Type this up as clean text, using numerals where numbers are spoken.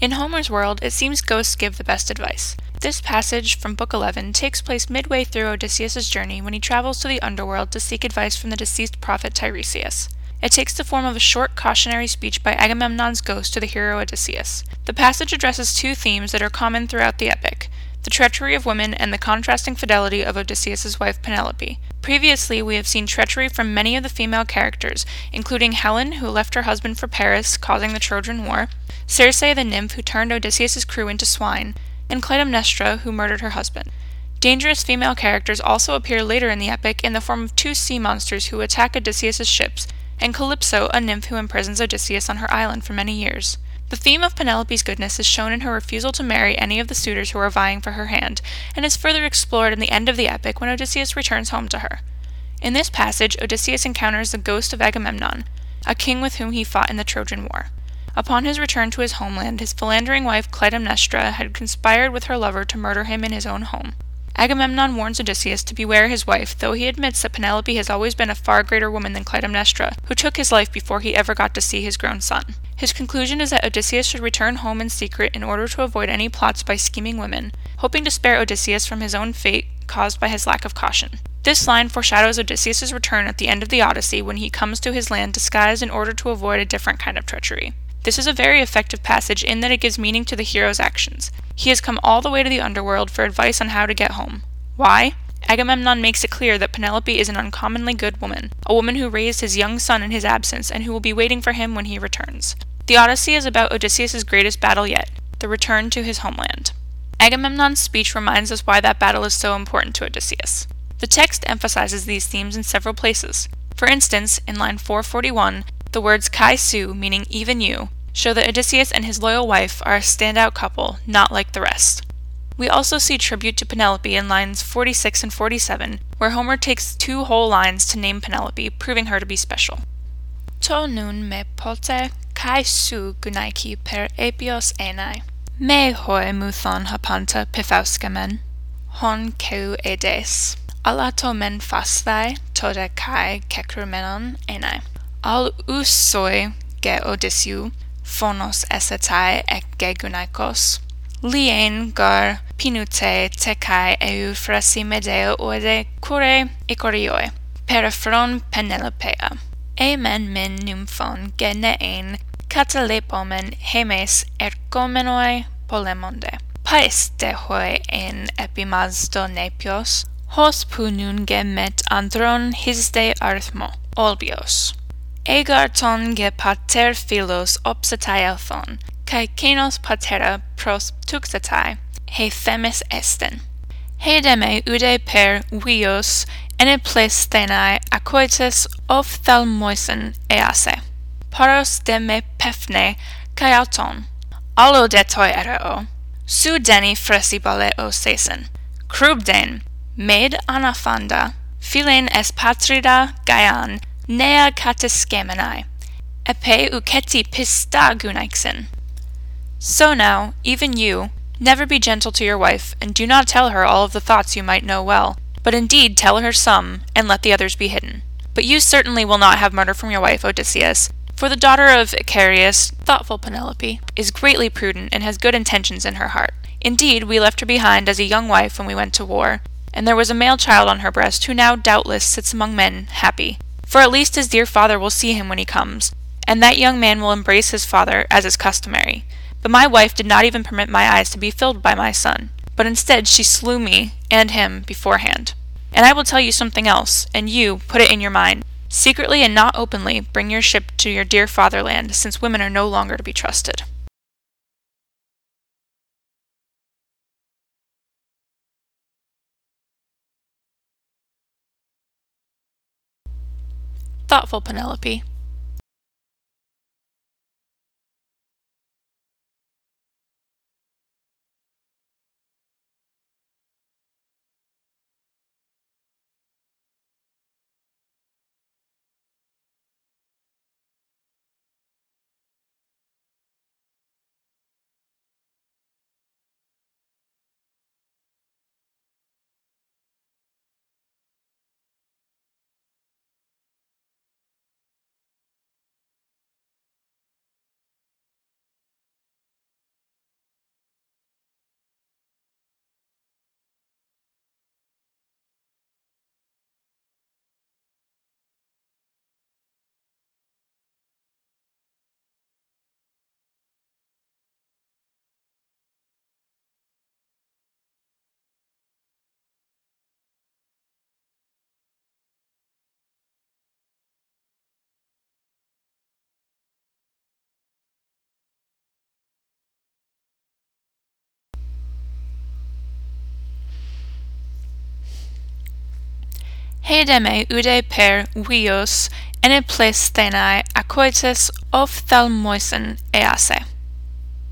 In Homer's world, it seems ghosts give the best advice. This passage from Book 11 takes place midway through Odysseus' journey when he travels to the underworld to seek advice from the deceased prophet Tiresias. It takes the form of a short cautionary speech by Agamemnon's ghost to the hero Odysseus. The passage addresses two themes that are common throughout the epic: the treachery of women and the contrasting fidelity of Odysseus' wife Penelope. Previously, we have seen treachery from many of the female characters, including Helen, who left her husband for Paris, causing the Trojan War, Circe the nymph who turned Odysseus' crew into swine, and Clytemnestra, who murdered her husband. Dangerous female characters also appear later in the epic in the form of two sea monsters who attack Odysseus' ships, and Calypso, a nymph who imprisons Odysseus on her island for many years. The theme of Penelope's goodness is shown in her refusal to marry any of the suitors who are vying for her hand, and is further explored in the end of the epic when Odysseus returns home to her. In this passage, Odysseus encounters the ghost of Agamemnon, a king with whom he fought in the Trojan War. Upon his return to his homeland, his philandering wife Clytemnestra had conspired with her lover to murder him in his own home. Agamemnon warns Odysseus to beware his wife, though he admits that Penelope has always been a far greater woman than Clytemnestra, who took his life before he ever got to see his grown son. His conclusion is that Odysseus should return home in secret in order to avoid any plots by scheming women, hoping to spare Odysseus from his own fate caused by his lack of caution. This line foreshadows Odysseus' return at the end of the Odyssey when he comes to his land disguised in order to avoid a different kind of treachery. This is a very effective passage in that it gives meaning to the hero's actions. He has come all the way to the underworld for advice on how to get home. Why? Agamemnon makes it clear that Penelope is an uncommonly good woman, a woman who raised his young son in his absence and who will be waiting for him when he returns. The Odyssey is about Odysseus' greatest battle yet, the return to his homeland. Agamemnon's speech reminds us why that battle is so important to Odysseus. The text emphasizes these themes in several places. For instance, in line 441, the words Kai Su, meaning even you, show that Odysseus and his loyal wife are a standout couple, not like the rest. We also see tribute to Penelope in lines 46 and 47, where Homer takes two whole lines to name Penelope, proving her to be special. To nun me pote Kai Su gunaiki per epios enai. Me hoi muthon hapanta pithauskamen. Hon keu edes. Alato men fasthai tode kai kekrumenon enai. Al usoi ge Odysseu, phonos esetai ek ge gunaikos, lien gar pinute tekai eu phrasi medeo ode kure ikorioi, periphron Penelopea. Emen min nymphon ge nein katalepomen hemes ergomenoi polemonde. Pais de hoi en epimazdo nepios, hos punun ge met andron hisde arthmo, olbios. Egarton ge pater philos opsatai elthon, kai kenos patera pros tuxatai, he themis esten. He deme ude per vios eneplestenai acoites ophthalmoisen ease. Paros deme pefne kai auton. Allo detoi ereo. Su deni fresibale o sesen. Crubden, med anaphanda, philen es patrida gaian, nea katiskemenai, epe uketi pista gunaixen. So now, even you, never be gentle to your wife, and do not tell her all of the thoughts you might know well, but indeed tell her some, and let the others be hidden. But you certainly will not have murder from your wife, Odysseus, for the daughter of Icarius, thoughtful Penelope, is greatly prudent and has good intentions in her heart. Indeed, we left her behind as a young wife when we went to war, and there was a male child on her breast who now doubtless sits among men, happy. For at least his dear father will see him when he comes, and that young man will embrace his father, as is customary. But my wife did not even permit my eyes to be filled by my son, but instead she slew me and him beforehand. And I will tell you something else, and you put it in your mind. Secretly and not openly bring your ship to your dear fatherland, since women are no longer to be trusted. Thoughtful Penelope. Heideme ude per vios eneplestenai acoites ophthalmoisen ease.